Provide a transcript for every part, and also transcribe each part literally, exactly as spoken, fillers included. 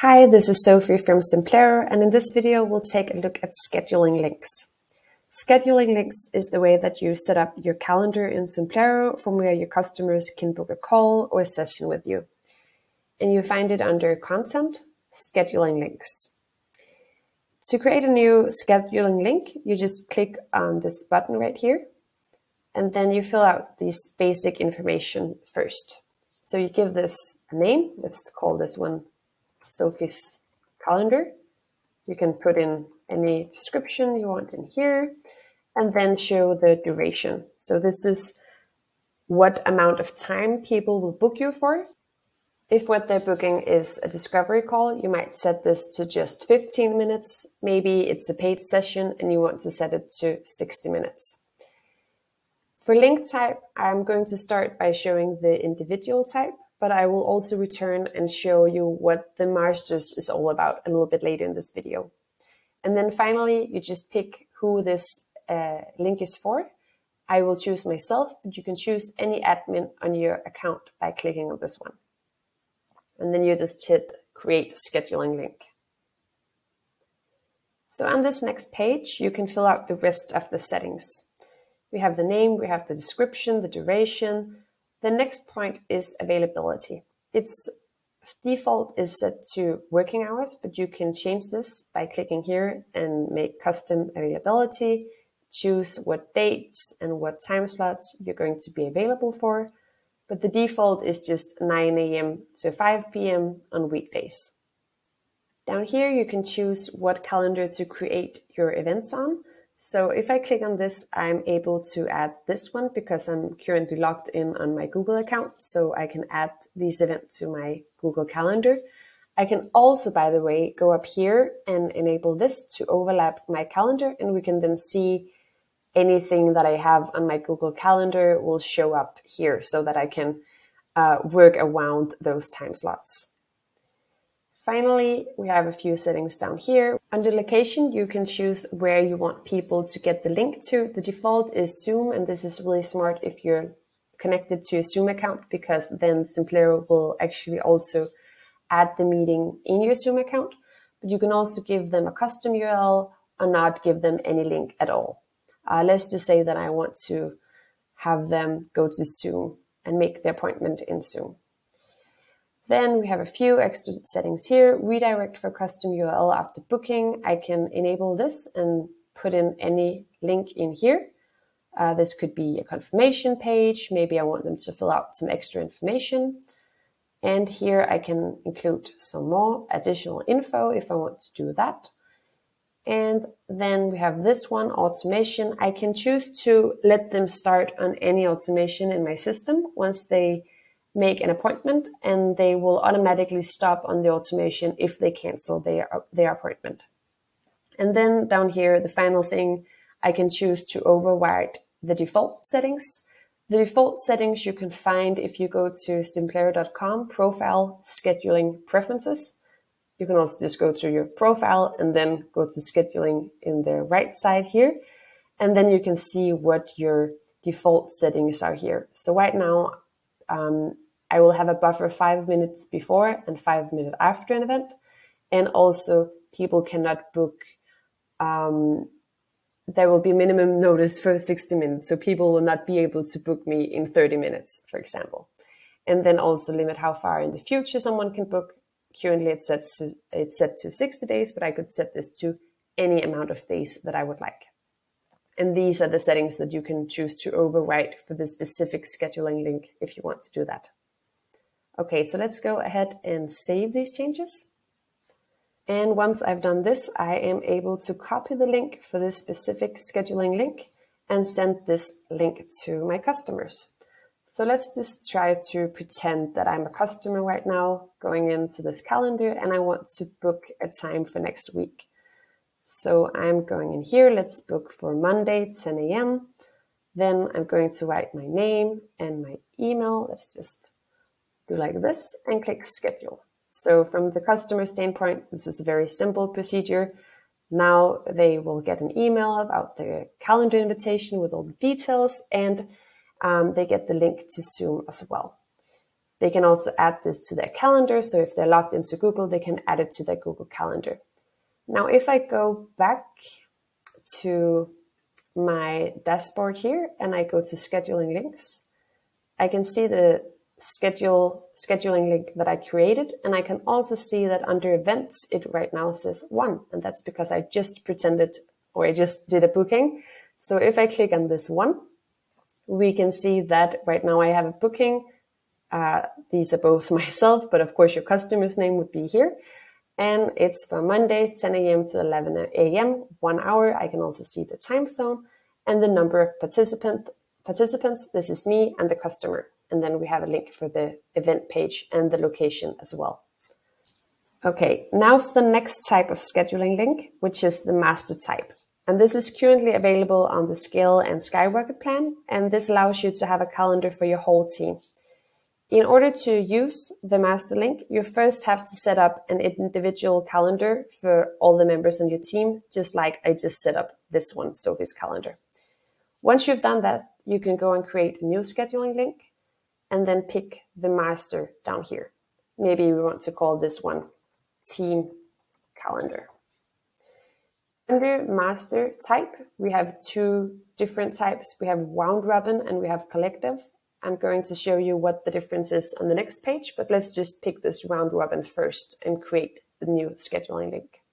Hi, this is Sophie from Simplero, and in this video we'll take a look at scheduling links. Scheduling links is the way that you set up your calendar in Simplero from where your customers can book a call or a session with you. And you find it under Content, Scheduling Links. To create a new scheduling link, you just click on this button right here, and then you fill out this basic information first. So you give this a name. Let's call this one Sophie's calendar. You can put in any description you want in here and then show the duration. So this is what amount of time people will book you for. If what they're booking is a discovery call, you might set this to just fifteen minutes. Maybe it's a paid session and you want to set it to sixty minutes. For link type, I'm going to start by showing the individual type, but I will also return and show you what the masters is all about a little bit later in this video. And then finally, you just pick who this uh, link is for. I will choose myself, but you can choose any admin on your account by clicking on this one. And then you just hit Create Scheduling Link. So on this next page, you can fill out the rest of the settings. We have the name, we have the description, the duration. The next point is availability. Its default is set to working hours, but you can change this by clicking here and make custom availability, choose what dates and what time slots you're going to be available for. But the default is just nine A M to five P M on weekdays. Down here, you can choose what calendar to create your events on. So if I click on this, I'm able to add this one because I'm currently logged in on my Google account. So I can add these events to my Google Calendar. I can also, by the way, go up here and enable this to overlap my calendar. And we can then see anything that I have on my Google Calendar will show up here so that I can uh, work around those time slots. Finally, we have a few settings down here. Under location, you can choose where you want people to get the link to. The default is Zoom, and this is really smart if you're connected to a Zoom account, because then Simplero will actually also add the meeting in your Zoom account. But you can also give them a custom U R L or not give them any link at all. Uh, let's just say that I want to have them go to Zoom and make the appointment in Zoom. Then we have a few extra settings here. Redirect for custom U R L after booking. I can enable this and put in any link in here. Uh, this could be a confirmation page. Maybe I want them to fill out some extra information. And here I can include some more additional info if I want to do that. And then we have this one, automation. I can choose to let them start on any automation in my system once they make an appointment, and they will automatically stop on the automation if they cancel their, their appointment. And then down here, the final thing, I can choose to override the default settings. The default settings you can find if you go to simplero dot com, profile, scheduling, preferences. You can also just go to your profile and then go to scheduling in the right side here. And then you can see what your default settings are here. So right now, um, I will have a buffer five minutes before and five minutes after an event. And also people cannot book, um, there will be minimum notice for sixty minutes. So people will not be able to book me in thirty minutes, for example. And then also limit how far in the future someone can book. Currently it's set to, it's set to sixty days, but I could set this to any amount of days that I would like. And these are the settings that you can choose to override for the specific scheduling link if you want to do that. Okay, so let's go ahead and save these changes. And once I've done this, I am able to copy the link for this specific scheduling link and send this link to my customers. So let's just try to pretend that I'm a customer right now going into this calendar and I want to book a time for next week. So I'm going in here, let's book for Monday, ten A M Then I'm going to write my name and my email. Let's just do like this and click schedule. So from the customer standpoint, this is a very simple procedure. Now they will get an email about the calendar invitation with all the details, and Um, they get the link to Zoom as well. They can also add this to their calendar. So if they're logged into Google, they can add it to their Google Calendar. Now, if I go back to my dashboard here and I go to scheduling links, I can see the schedule scheduling link that I created. And I can also see that under events, it right now says one. And that's because I just pretended, or I just did a booking. So if I click on this one, we can see that right now I have a booking. Uh, these are both myself, but of course your customer's name would be here. And it's for Monday, ten a m to eleven a m, one hour. I can also see the time zone and the number of participant, participants. This is me and the customer. And then we have a link for the event page and the location as well. Okay, now for the next type of scheduling link, which is the master type. And this is currently available on the Scale and Skyrocket plan. And this allows you to have a calendar for your whole team. In order to use the master link, you first have to set up an individual calendar for all the members on your team, just like I just set up this one, Sophie's calendar. Once you've done that, you can go and create a new scheduling link and then pick the master down here. Maybe we want to call this one Team Calendar. Under master type, we have two different types. We have round robin and we have collective. I'm going to show you what the difference is on the next page, but let's just pick this round robin first and create the new scheduling link.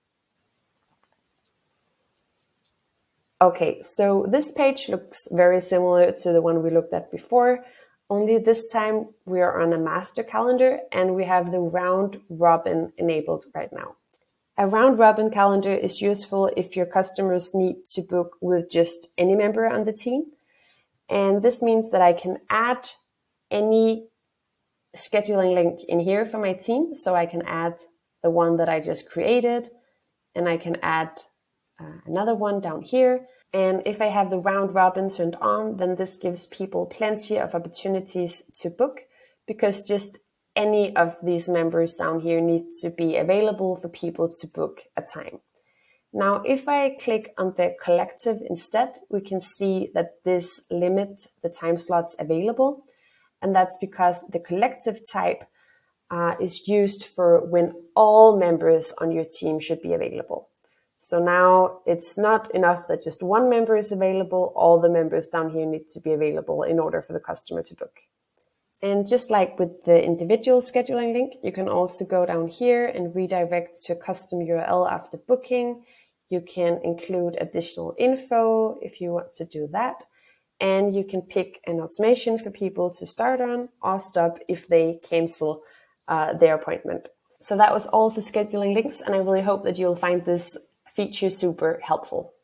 Okay, so this page looks very similar to the one we looked at before, only this time we are on a master calendar and we have the round robin enabled right now. A round robin calendar is useful if your customers need to book with just any member on the team. And this means that I can add any scheduling link in here for my team. So I can add the one that I just created, and I can add uh, another one down here. And if I have the round robin turned on, then this gives people plenty of opportunities to book, because just any of these members down here need to be available for people to book a time. Now, if I click on the collective instead, we can see that this limits the time slots available. And that's because the collective type uh, is used for when all members on your team should be available. So now it's not enough that just one member is available. All the members down here need to be available in order for the customer to book. And just like with the individual scheduling link, you can also go down here and redirect to a custom U R L after booking. You can include additional info if you want to do that. And you can pick an automation for people to start on or stop if they cancel uh, their appointment. So that was all for scheduling links, and I really hope that you'll find this feature super helpful.